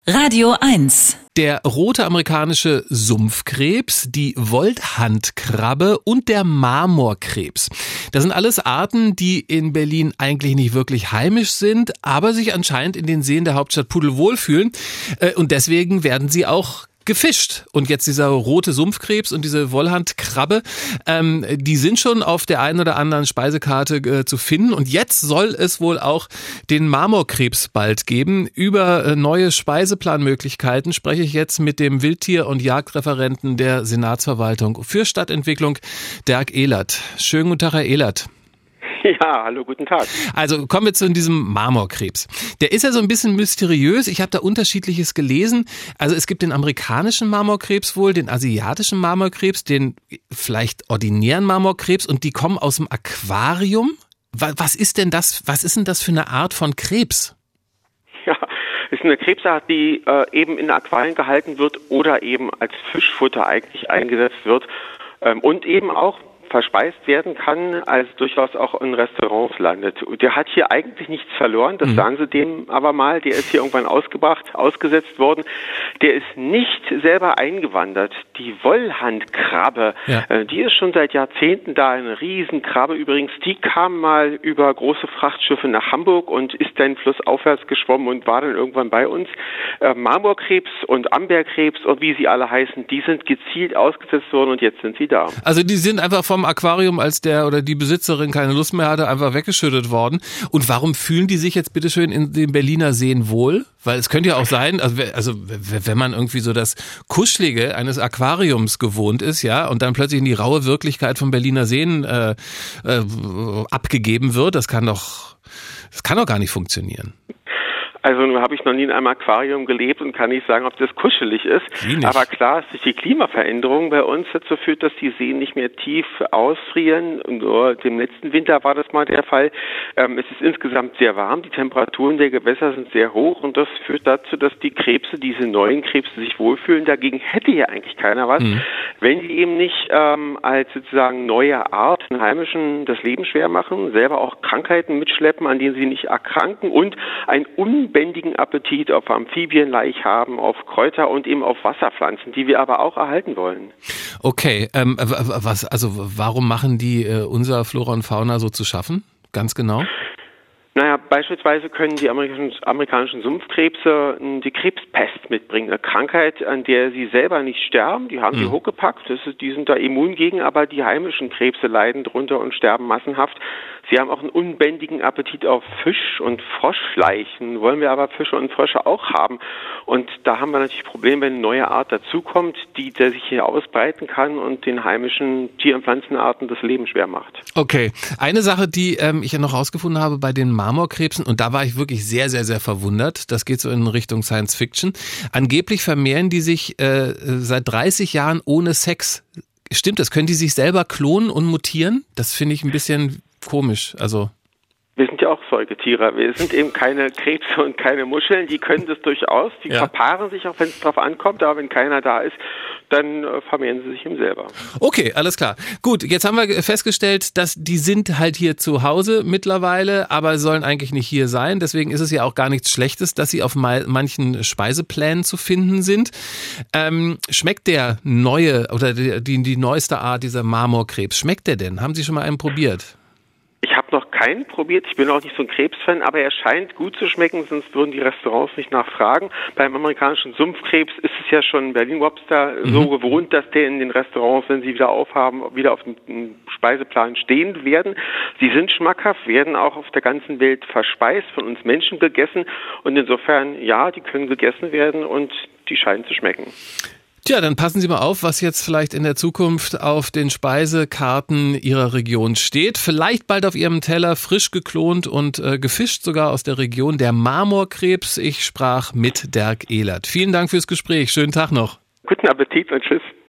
Radio 1. Der rote amerikanische Sumpfkrebs, die Wollhandkrabbe und der Marmorkrebs. Das sind alles Arten, die in Berlin eigentlich nicht wirklich heimisch sind, aber sich anscheinend in den Seen der Hauptstadt pudelwohl fühlen. Und deswegen werden sie auch gefischt. Und jetzt dieser rote Sumpfkrebs und diese Wollhandkrabbe, die sind schon auf der einen oder anderen Speisekarte zu finden. Und jetzt soll es wohl auch den Marmorkrebs bald geben. Über neue Speiseplanmöglichkeiten spreche ich jetzt mit dem Wildtier- und Jagdreferenten der Senatsverwaltung für Stadtentwicklung, Dirk Ehlert. Schönen guten Tag, Herr Ehlert. Ja, hallo, guten Tag. Also kommen wir zu diesem Marmorkrebs. Der ist ja so ein bisschen mysteriös. Ich habe da Unterschiedliches gelesen. Also es gibt den amerikanischen Marmorkrebs wohl, den asiatischen Marmorkrebs, den vielleicht ordinären Marmorkrebs und die kommen aus dem Aquarium. Was ist denn das für eine Art von Krebs? Ja, es ist eine Krebsart, die eben in Aquarien gehalten wird oder eben als Fischfutter eigentlich eingesetzt wird und eben auch verspeist werden kann, als durchaus auch in Restaurants landet. Der hat hier eigentlich nichts verloren, das sagen sie dem aber mal, der ist hier irgendwann ausgesetzt worden. Der ist nicht selber eingewandert. Die Wollhandkrabbe, die ist schon seit Jahrzehnten da, eine Riesenkrabbe übrigens, die kam mal über große Frachtschiffe nach Hamburg und ist dann flussaufwärts geschwommen und war dann irgendwann bei uns. Marmorkrebs und Amberkrebs und wie sie alle heißen, die sind gezielt ausgesetzt worden und jetzt sind sie da. Also die sind einfach vom Aquarium, als der oder die Besitzerin keine Lust mehr hatte, einfach weggeschüttet worden. Und warum fühlen die sich jetzt bitteschön in den Berliner Seen wohl? Weil es könnte ja auch sein, also wenn man irgendwie so das Kuschelige eines Aquariums gewohnt ist, ja, und dann plötzlich in die raue Wirklichkeit von Berliner Seen abgegeben wird, das kann doch gar nicht funktionieren. Also nun habe ich noch nie in einem Aquarium gelebt und kann nicht sagen, ob das kuschelig ist. Aber klar, dass sich die Klimaveränderung bei uns dazu führt, dass die Seen nicht mehr tief ausfrieren. Nur dem letzten Winter war das mal der Fall. Es ist insgesamt sehr warm, die Temperaturen der Gewässer sind sehr hoch und das führt dazu, dass die Krebse, diese neuen Krebse, sich wohlfühlen. Dagegen hätte hier eigentlich keiner was, wenn die eben nicht als sozusagen neue Art in Heimischen das Leben schwer machen, selber auch Krankheiten mitschleppen, an denen sie nicht erkranken und ein unbändigen Appetit auf Amphibienlaich haben, auf Kräuter und eben auf Wasserpflanzen, die wir aber auch erhalten wollen. Okay, warum machen die unser Flora und Fauna so zu schaffen? Ganz genau? Naja, beispielsweise können die amerikanischen Sumpfkrebse die Krebspest mitbringen, eine Krankheit, an der sie selber nicht sterben, die haben die hochgepackt, die sind da immun gegen, aber die heimischen Krebse leiden drunter und sterben massenhaft. Sie haben auch einen unbändigen Appetit auf Fisch und Froschleichen, wollen wir aber Fische und Frösche auch haben. Und da haben wir natürlich ein Problem, wenn eine neue Art dazukommt, der sich hier ausbreiten kann und den heimischen Tier- und Pflanzenarten das Leben schwer macht. Okay, eine Sache, die ich ja noch rausgefunden habe bei den Marmorkrebsen, und da war ich wirklich sehr, sehr, sehr verwundert, das geht so in Richtung Science Fiction, angeblich vermehren die sich seit 30 Jahren ohne Sex. Stimmt das? Können die sich selber klonen und mutieren? Das finde ich ein bisschen komisch, also... Wir sind ja auch Säugetiere. Wir sind eben keine Krebse und keine Muscheln. Die können das durchaus. Die verpaaren sich auch, wenn es drauf ankommt. Aber wenn keiner da ist, dann vermehren sie sich eben selber. Okay, alles klar. Gut, jetzt haben wir festgestellt, dass die sind halt hier zu Hause mittlerweile, aber sollen eigentlich nicht hier sein. Deswegen ist es ja auch gar nichts Schlechtes, dass sie auf manchen Speiseplänen zu finden sind. Schmeckt der neue oder die neueste Art dieser Marmorkrebs, schmeckt der denn? Haben Sie schon mal einen probiert? Ich habe noch keinen probiert, ich bin auch nicht so ein Krebsfan, aber er scheint gut zu schmecken, sonst würden die Restaurants nicht nachfragen. Beim amerikanischen Sumpfkrebs ist es ja schon Berlin-Lobster so gewohnt, dass der in den Restaurants, wenn sie wieder aufhaben, wieder auf dem Speiseplan stehen werden. Sie sind schmackhaft, werden auch auf der ganzen Welt verspeist, von uns Menschen gegessen und insofern, ja, die können gegessen werden und die scheinen zu schmecken. Tja, dann passen Sie mal auf, was jetzt vielleicht in der Zukunft auf den Speisekarten Ihrer Region steht. Vielleicht bald auf Ihrem Teller frisch geklont und gefischt sogar aus der Region der Marmorkrebs. Ich sprach mit Dirk Ehlert. Vielen Dank fürs Gespräch. Schönen Tag noch. Guten Appetit und tschüss.